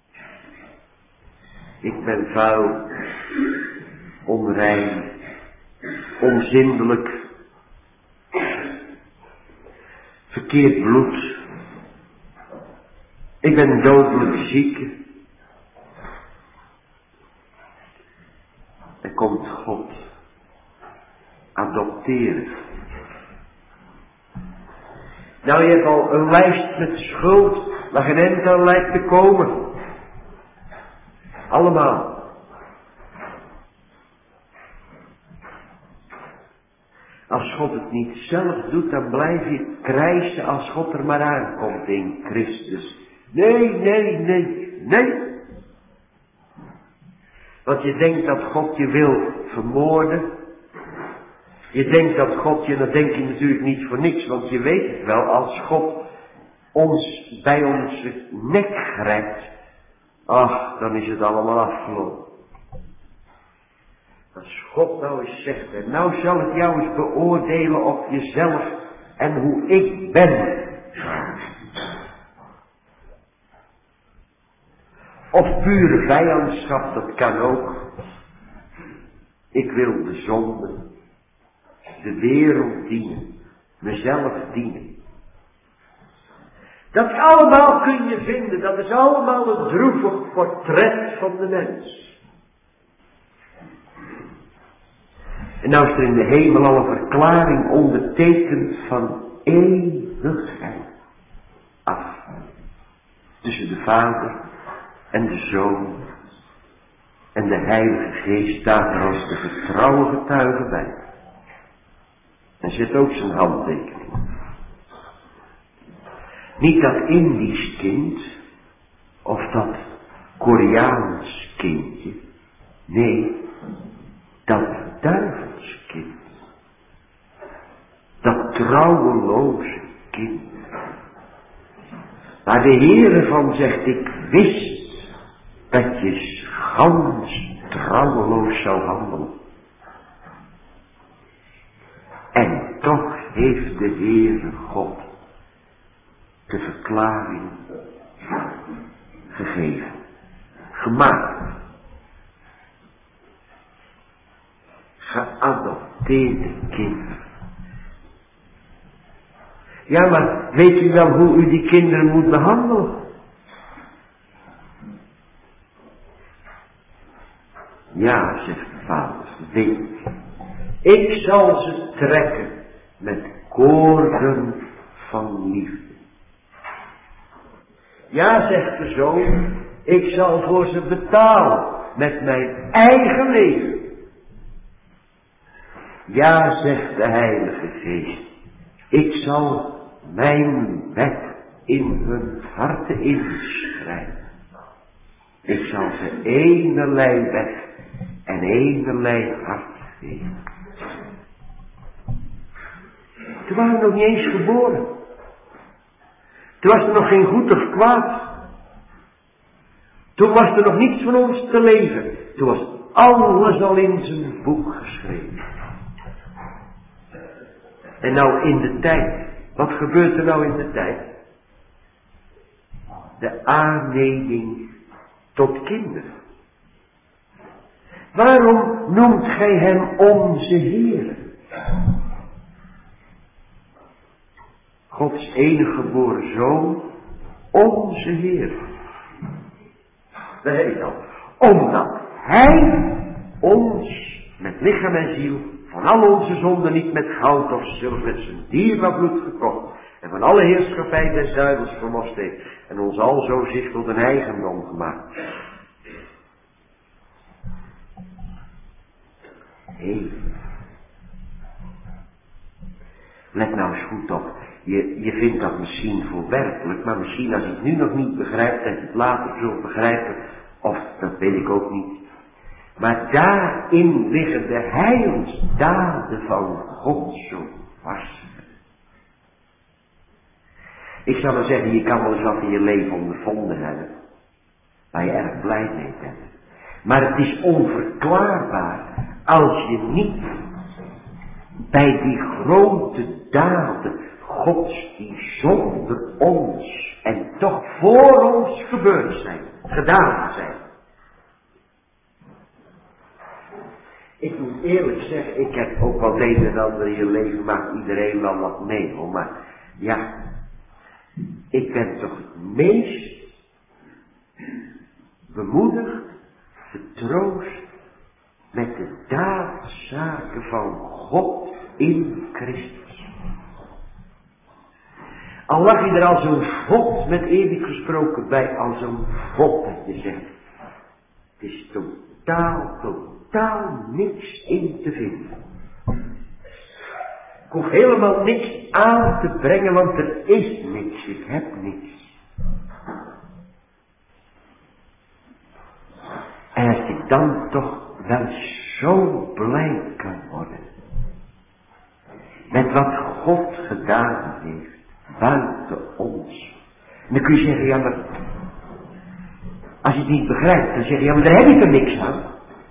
Ik ben vuil, onrein, onzindelijk, verkeerd bloed. Ik ben dodelijk ziek. Er komt God adopteren. Nou, je hebt al een lijst met schuld, waar geen eind aan lijkt te komen. Allemaal. Als God het niet zelf doet, dan blijf je krijsen als God er maar aankomt in Christus. Nee, nee, nee, nee. Want je denkt dat God je wil vermoorden. Je denkt dat God je, dat denk je natuurlijk niet voor niks, want je weet het wel, als God ons bij onze nek grijpt, ach, dan is het allemaal afgelopen. Als God nou eens zegt, en nou zal ik jou eens beoordelen op jezelf en hoe ik ben. Of pure vijandschap, dat kan ook. Ik wil de zonde, de wereld dienen, mezelf dienen. Dat allemaal kun je vinden, dat is allemaal een droevig portret van de mens. En nou is er in de hemel al een verklaring ondertekend van eeuwigheid af. Tussen de Vader en de Zoon en de Heilige Geest staat er als de vertrouwen getuige bij. En zet ook zijn handtekening. Niet dat Indisch kind of dat Koreaans kindje. Nee, dat duivels kind. Dat trouweloze kind. Waar de Heere van zegt, ik wist dat je gans trouweloos zou handelen. En toch heeft de Heere God de verklaring gegeven, gemaakt, geadopteerde kinderen. Ja, maar weet u wel hoe u die kinderen moet behandelen? Ja, zegt de vader, weet ik. Ik zal ze trekken met koorden van liefde. Ja, zegt de zoon, ik zal voor ze betalen met mijn eigen leven. Ja, zegt de Heilige Geest, ik zal mijn wet in hun harten inschrijven. Ik zal ze enerlei wet en enerlei hart geven. Toen waren we nog niet eens geboren. Toen was er nog geen goed of kwaad. Toen was er nog niets van ons te leven. Toen was alles al in zijn boek geschreven. En nou in de tijd. Wat gebeurt er nou in de tijd? De aanneming tot kinderen. Waarom noemt gij hem onze Heer? Gods enige geboren Zoon, onze Heer. Dat heb ik al. Omdat Hij ons met lichaam en ziel van al onze zonden niet met goud of zilver met zijn dierbaar bloed gekocht en van alle heerschappij des duivels verlost heeft en ons alzo zich tot een eigendom gemaakt. Hé, hey. Let nou eens goed op. Je, je vindt dat misschien voorwerpelijk, maar misschien als je het nu nog niet begrijpt, dat je het later zult begrijpen, of dat weet ik ook niet. Maar daarin liggen de heilsdaden van God zo vast. Ik zou maar zeggen, je kan wel eens wat in je leven ondervonden hebben, waar je erg blij mee bent. Maar het is onverklaarbaar als je niet bij die grote daden Gods die zonder ons en toch voor ons gebeurd zijn, gedaan zijn. Ik moet eerlijk zeggen, ik heb ook wel het een en ander in je leven, maakt iedereen wel wat mee hoor, maar ja, ik ben toch het meest bemoedigd, vertroost met de daadzaken van God in Christus. Al lag je er al zo'n vod, met eerlijk gesproken bij, al zo'n vod dat je zegt, het is totaal, totaal niks in te vinden. Ik hoef helemaal niks aan te brengen, want er is niks, ik heb niks. En als je dan toch wel zo blij kan worden met wat God gedaan heeft buiten ons. En dan kun je zeggen, ja maar, als je het niet begrijpt, dan zeg je, ja maar daar heb ik er niks aan.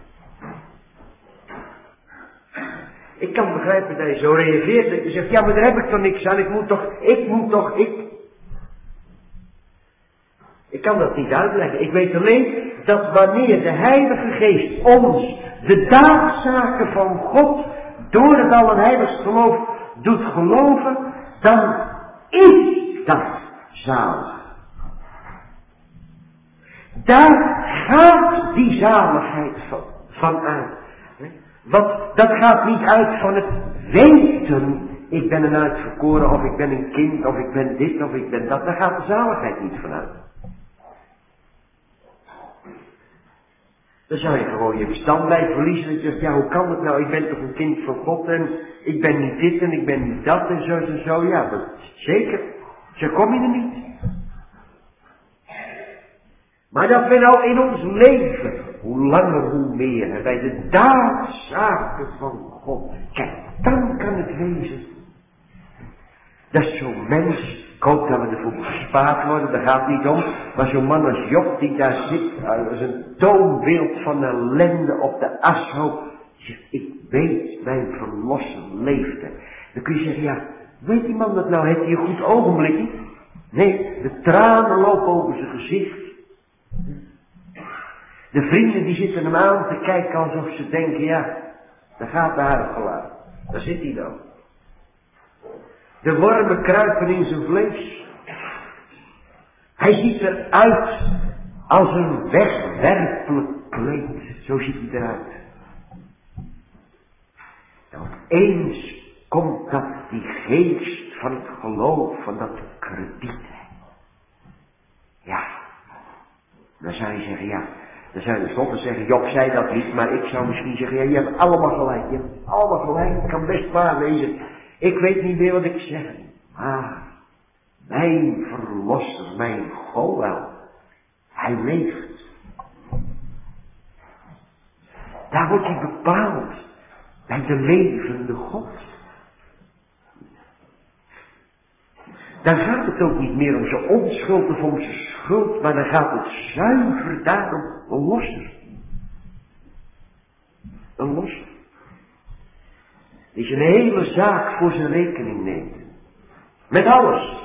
Ik kan begrijpen dat je zo reageert, dat je zegt, ja maar daar heb ik toch niks aan, ik moet toch, ik moet toch, ik. Ik kan dat niet uitleggen. Ik weet alleen dat wanneer de Heilige Geest ons de daadzaken van God door het Allerheiligste geloof doet geloven, dan is dat zalig. Daar gaat die zaligheid van, van uit. Want dat gaat niet uit van het weten, ik ben een uitverkoren, of ik ben een kind, of ik ben dit, of ik ben dat. Daar gaat de zaligheid niet van uit. Dan zou je gewoon je verstand bij verliezen. En je zegt, ja hoe kan het nou, ik ben toch een kind van God en ik ben niet dit en ik ben niet dat en zo en zo. Ja, dat zeker. Zo kom je er niet. Maar dat we nou in ons leven, hoe langer hoe meer, bij de daadzaken van God. Kijk, dan kan het wezen. Dat zo'n mens, ik hoop dat we ervoor gespaard worden, daar gaat het niet om. Maar zo'n man als Job die daar zit, als een toonbeeld van ellende op de ashoop. Zegt, ik weet, mijn verlosser leeft er. Dan kun je zeggen, ja, weet die man dat nou, heeft hij een goed ogenblik? Nee, de tranen lopen over zijn gezicht. De vrienden die zitten hem aan te kijken alsof ze denken, ja, daar gaat de huigelaar. Daar zit hij dan. De wormen kruipen in zijn vlees. Hij ziet eruit als een wegwerpelijk kleed. Zo ziet hij eruit. En opeens komt dat die geest van het geloof, van dat krediet. Ja. Dan zou je zeggen, ja. Dan zou je tenslotte zeggen, Job zei dat niet, maar ik zou misschien zeggen, ja, je hebt allemaal gelijk. Je hebt allemaal gelijk, het kan best waar wezen. Ik weet niet meer wat ik zeg. Maar, mijn verlosser, mijn God wel, hij leeft. Daar wordt hij bepaald, bij de levende God. Dan gaat het ook niet meer om zijn onschuld of om zijn schuld, maar dan gaat het zuiver daarom een losser. Een losser. Die zijn hele zaak voor zijn rekening neemt. Met alles.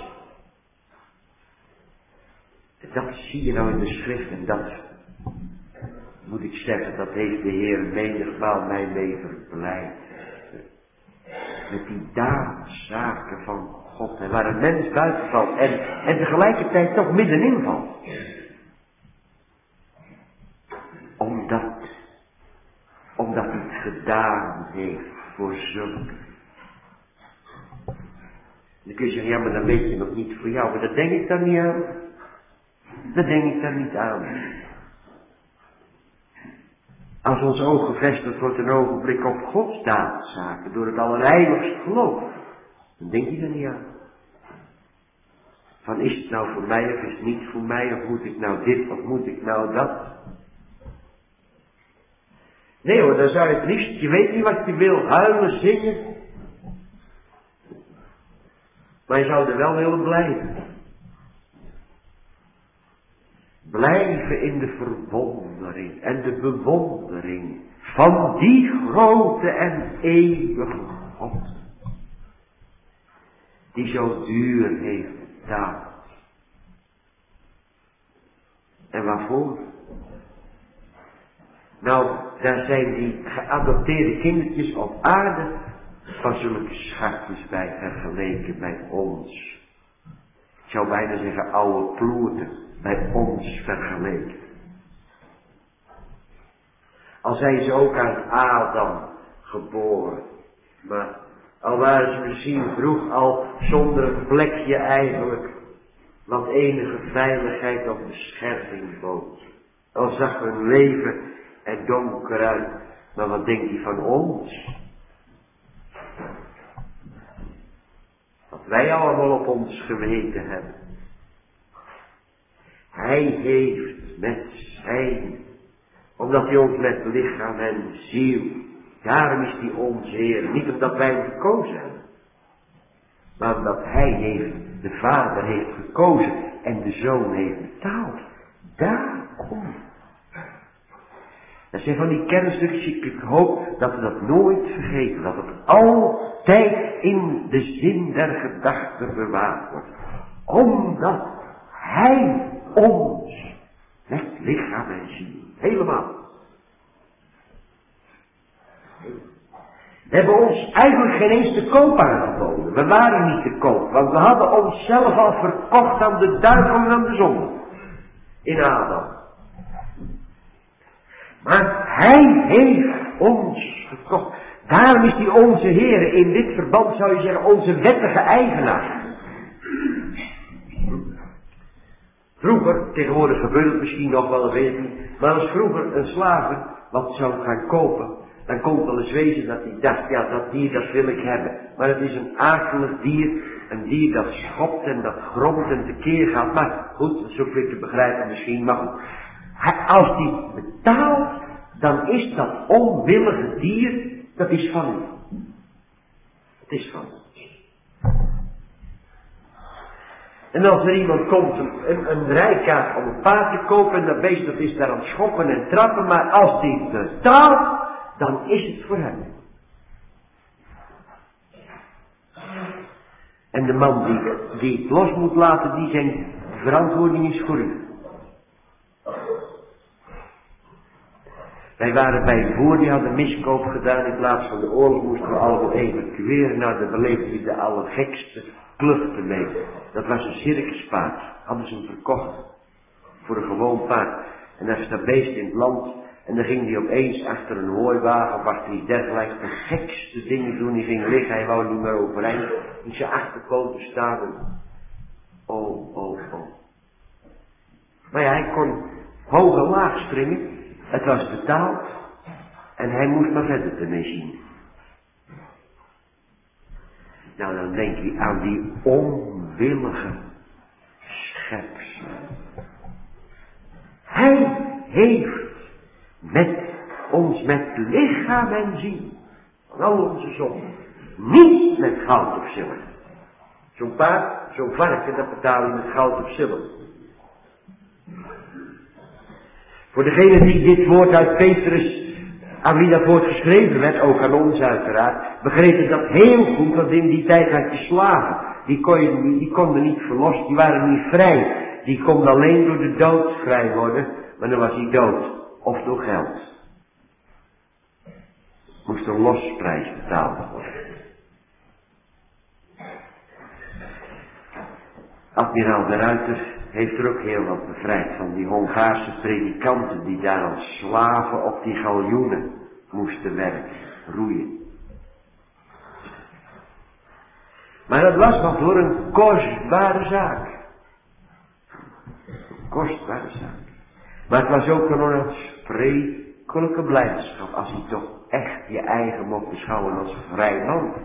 En dat zie je nou in de schrift en dat, moet ik zeggen, dat heeft de Heer menigmaal mij mee verblijd. Met die daadzaken van God. En waar een mens buiten valt en, en tegelijkertijd toch middenin valt. Omdat, omdat hij het gedaan heeft voor zulke. Dan kun je zeggen, ja maar dan weet je nog niet voor jou. Maar dat denk ik dan niet aan. Dat denk ik dan niet aan. Als ons oog gevestigd wordt een ogenblik op Gods daadzaken door het allerheiligste geloof, dan denk je er niet aan. Van is het nou voor mij of is het niet voor mij, of moet ik nou dit of moet ik nou dat? Nee hoor, dan zou je het liefst, je weet niet wat je wil, huilen, zingen. Maar je zou er wel willen blijven. Blijven in de verwondering en de bewondering van die grote en eeuwige God, die zo duur heeft betaald. En waarvoor? Nou, daar zijn die geadopteerde kindertjes op aarde van zulke schatjes bij vergeleken bij ons. Ik zou bijna zeggen oude ploerten bij ons vergeleken. Al zijn ze ook uit Adam geboren, maar al waren ze misschien vroeg al zonder een plekje eigenlijk, wat enige veiligheid of bescherming bood. Al zag hun leven er donker uit, maar wat denkt hij van ons? Wat wij allemaal op ons geweten hebben. Hij heeft met zijn, omdat hij ons met lichaam en ziel, daarom is hij ons Heer, niet omdat wij hem gekozen hebben, maar omdat hij heeft, de Vader heeft gekozen en de Zoon heeft betaald. Daarom. Dat zijn van die kernstukjes, ik hoop dat we dat nooit vergeten, dat het altijd in de zin der gedachten bewaard wordt. Omdat hij ons met lichaam en ziel, helemaal. We hebben ons eigenlijk geen eens te koop aangeboden. We waren niet te koop, want we hadden onszelf al verkocht aan de duivel en aan de zonde. In Adam. Maar hij heeft ons gekocht. Daarom is hij onze Heer. In dit verband zou je zeggen onze wettige eigenaar. Vroeger, tegenwoordig gebeurt het misschien nog wel, weet ik niet. Maar als vroeger een slager wat zou gaan kopen, dan kon het wel eens wezen dat hij dacht, ja, dat dier dat wil ik hebben. Maar het is een akelig dier, een dier dat schopt en dat gromt en tekeer gaat. Maar goed, dat is ook weer te begrijpen misschien, maar goed. Als hij betaalt, dan is dat onwillige dier, dat is van u. Het is van u. En als er iemand komt, een, een, een rijkaart om een paard te kopen, en dat beest dat is daar aan het schoppen en trappen, maar als die betaalt, dan is het voor hem. En de man die, die het los moet laten, die zijn verantwoording is voor u. Wij waren bij een boer, die had een miskoop gedaan. In plaats van de oorlog moesten we allemaal evacueren. Nou, daar beleefde hij de allergekste kluchten mee. Dat was een circuspaard. Hadden ze hem verkocht. Voor een gewoon paard. En dan is dat beest in het land. En dan ging hij opeens achter een hooiwagen of achter iets dergelijks de gekste dingen doen. Die ging liggen, hij wou niet meer overeind. In zijn achterpoten staan. En... Oh, oh, oh. Maar ja, hij kon hoog en laag springen. Het was betaald. En hij moest maar verder ermee zien. Nou, dan denk je aan die onwillige schepsel. Hij heeft met ons met lichaam en ziel, van al onze zonden, niet met goud of zilver. Zo'n paard, zo'n varken, dat betaal je met goud of zilver. Voor degene die dit woord uit Petrus, aan wie dat woord geschreven werd, ook aan ons uiteraard, begrepen dat heel goed, want in die tijd had je slaven. Die, kon je, die konden niet verlost, die waren niet vrij. Die konden alleen door de dood vrij worden, maar dan was hij dood. Of door geld. Moest een losprijs betaald worden. Admiraal de Ruiter heeft er ook heel wat bevrijd van die Hongaarse predikanten die daar als slaven op die galjoenen moesten werken, roeien. Maar dat was nog voor een kostbare zaak. Een kostbare zaak. Maar het was ook een onuitsprekelijke blijdschap als je toch echt je eigen mocht beschouwen als vrij man.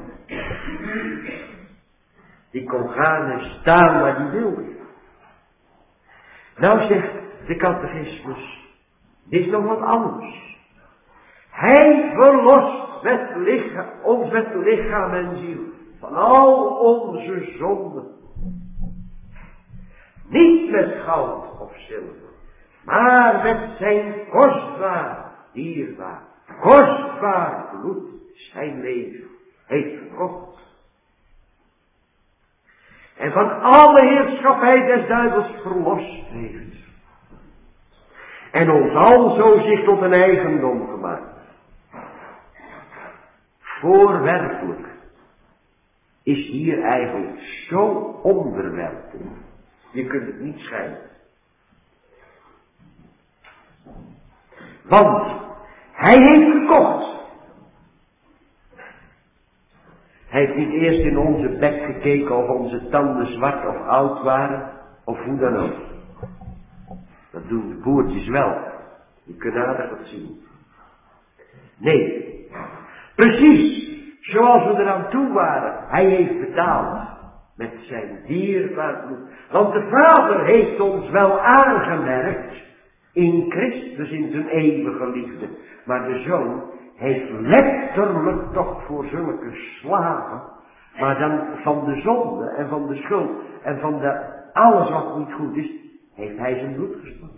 Die kon gaan en staan waar die wilde. Nou zegt de catechismus, dit is nog wat anders. Hij verlost met lichaam, ons met lichaam en ziel van al onze zonden. Niet met goud of zilver, maar met zijn kostbaar, dierbaar kostbaar bloed zijn leven heeft verkocht. En van alle heerschappij des duivels verlost heeft. En ons alzo zich tot een eigendom gemaakt. Voorwerpelijk is hier eigenlijk zo onderwerping. Je kunt het niet scheiden. Want hij heeft gekocht. Hij heeft niet eerst in onze bek gekeken of onze tanden zwart of oud waren, of hoe dan ook. Dat doen de boertjes wel. Die kunnen aardig wat zien. Nee, precies zoals we eraan toe waren. Hij heeft betaald met zijn dierbaar bloed. Want de Vader heeft ons wel aangemerkt in Christus in zijn eeuwige liefde. Maar de Zoon heeft letterlijk toch voor zulke slaven, maar dan van de zonde en van de schuld en van de alles wat niet goed is, heeft hij zijn bloed gestort.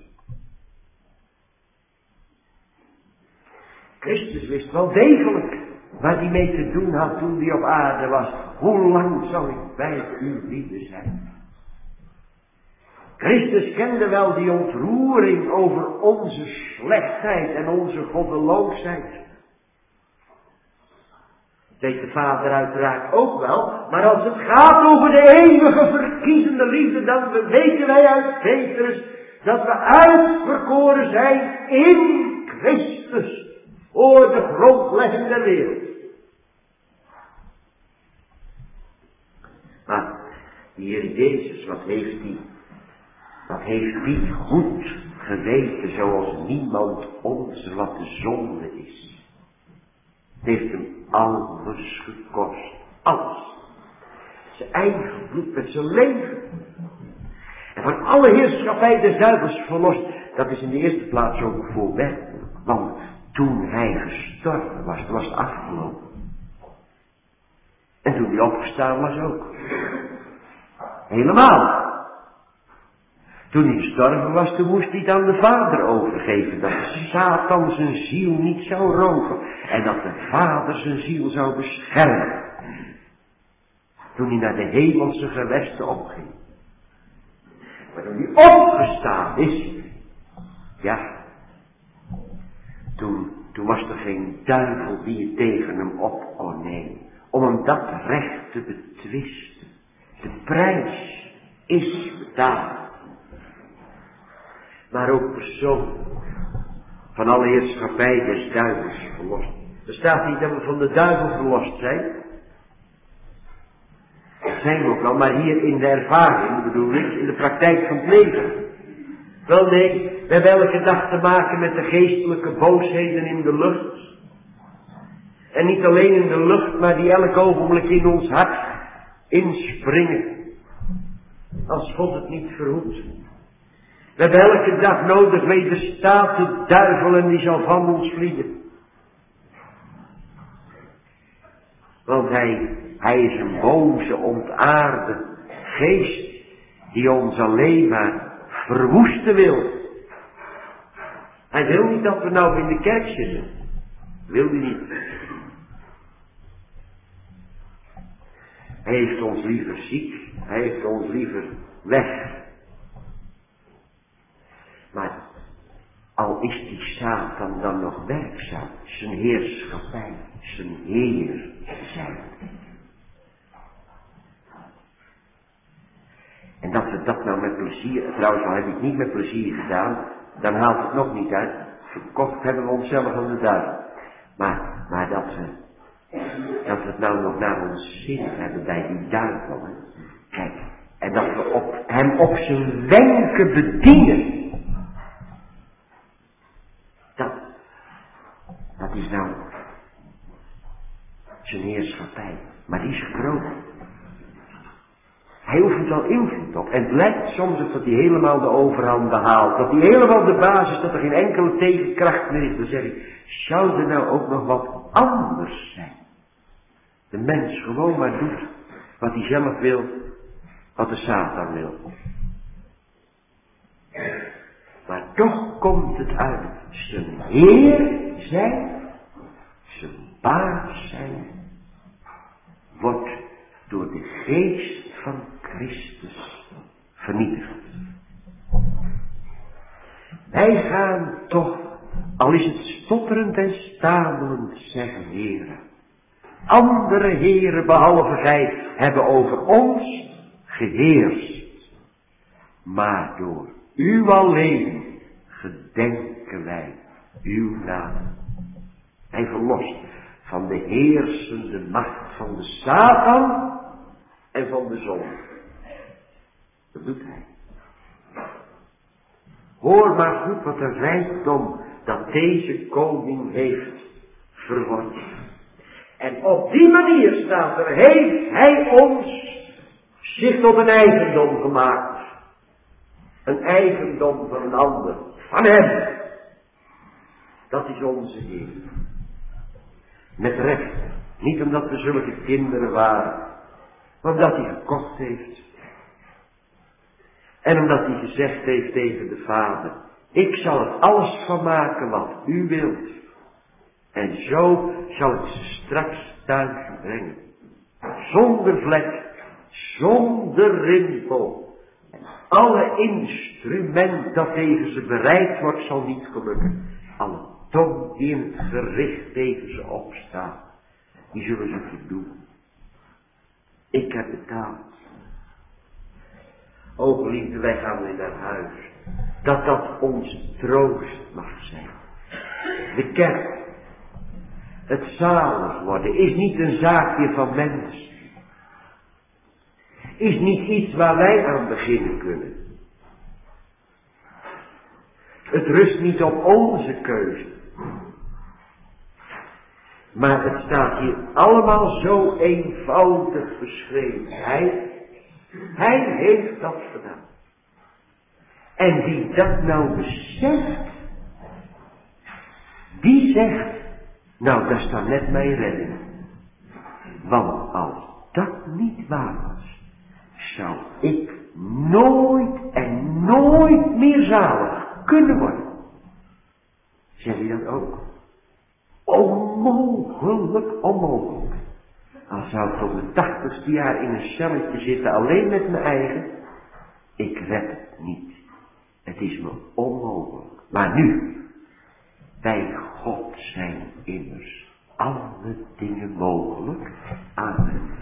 Christus wist wel degelijk waar hij mee te doen had toen hij op aarde was. Hoe lang zal ik bij u liefde zijn? Christus kende wel die ontroering over onze slechtheid en onze goddeloosheid. Dat weet de Vader uiteraard ook wel, maar als het gaat over de eeuwige verkiezende liefde, dan weten wij uit Petrus dat we uitverkoren zijn in Christus voor de grondlegging der wereld. Maar de Heer Jezus, wat heeft hij? Wat heeft hij goed geweten, zoals niemand ons wat de zonde is. Het heeft hem alles gekost. Alles. Zijn eigen bloed met zijn leven. En van alle heerschappij des duivels verlost. Dat is in de eerste plaats ook voorwerpelijk. Want toen hij gestorven was, was het afgelopen. En toen hij opgestaan was ook. Helemaal. Toen hij gestorven was, toen moest hij dan de Vader overgeven. Dat Satan zijn ziel niet zou roven. En dat de Vader zijn ziel zou beschermen. Toen hij naar de hemelse gewesten opging. Maar toen hij opgestaan is. Ja. Toen, toen was er geen duivel die het tegen hem op kon nemen. Om hem dat recht te betwisten. De prijs is betaald. Maar ook persoonlijk van alle heerschappij des duivels verlost. Er staat niet dat we van de duivel verlost zijn. Dat zijn we ook wel, maar hier in de ervaring bedoel ik, in de praktijk van het leven. Wel nee, we hebben elke dag te maken met de geestelijke boosheden in de lucht. En niet alleen in de lucht, maar die elk ogenblik in ons hart inspringen. Als God het niet verhoedt. We hebben elke dag nodig, wederstaat de duivel en die zal van ons vliegen. Want hij, hij is een boze, ontaarde geest die ons alleen maar verwoesten wil. Hij wil niet dat we nou in de kerk zitten. Wil hij niet. Hij heeft ons liever ziek. Hij heeft ons liever weg. Maar al is die Satan dan nog werkzaam, zijn heerschappij, zijn heer zijn. En dat we dat nou met plezier, trouwens al heb ik het niet met plezier gedaan, dan haalt het nog niet uit. Verkocht hebben we onszelf aan de duivel. Maar, maar dat we, dat we het nou nog naar ons zin hebben bij die duivel. Hè. Kijk, en dat we op, hem op zijn wenken bedienen. Dat, dat is nou zijn heerschappij. Maar die is groot. Hij oefent wel invloed op. En het lijkt soms of dat hij helemaal de overhand behaalt. Dat hij helemaal de basis, dat er geen enkele tegenkracht meer is. Dan zeg ik, zou er nou ook nog wat anders zijn? De mens gewoon maar doet wat hij zelf wil, wat de Satan wil. Maar toch komt het uit zijn Heer zijn openbaard zijn, wordt door de geest van Christus vernietigd. Wij gaan toch, al is het stotterend en stamelend, zeggen heren. Andere heren behalve gij hebben over ons geheerst. Maar door u alleen gedenken wij uw naam. Hij verlost van de heersende macht van de Satan en van de zonde. Dat doet hij. Hoor maar goed wat een rijkdom dat deze koning heeft verworven. En op die manier staat er, heeft hij ons zich tot een eigendom gemaakt. Een eigendom van een ander, van hem. Dat is onze Heer. Met recht. Niet omdat we zulke kinderen waren, maar omdat hij gekocht heeft. En omdat hij gezegd heeft tegen de Vader, ik zal er alles van maken wat u wilt. En zo zal ik ze straks thuis brengen. Zonder vlek, zonder rimpel. En alle instrument dat tegen ze bereid wordt, zal niet gelukken. Alle tong die in het gericht tegen ze opstaat, die zullen ze verdoen. Ik heb betaald. O geliefde, wij gaan weer naar huis. Dat dat onze troost mag zijn. De kerk, het zalig worden, is niet een zaakje van mensen. Is niet iets waar wij aan beginnen kunnen. Het rust niet op onze keuze. Maar het staat hier allemaal zo eenvoudig beschreven. Hij, hij heeft dat gedaan. En wie dat nou beseft, die zegt, nou dat is dan net mijn redding. Want als dat niet waar was, zou ik nooit en nooit meer zalig kunnen worden. Zeg je dat ook? Onmogelijk, onmogelijk. Al zou ik tot mijn tachtigste jaar in een celletje zitten, alleen met mijn eigen. Ik red het niet. Het is me onmogelijk. Maar nu, bij God zijn immers alle dingen mogelijk. Amen.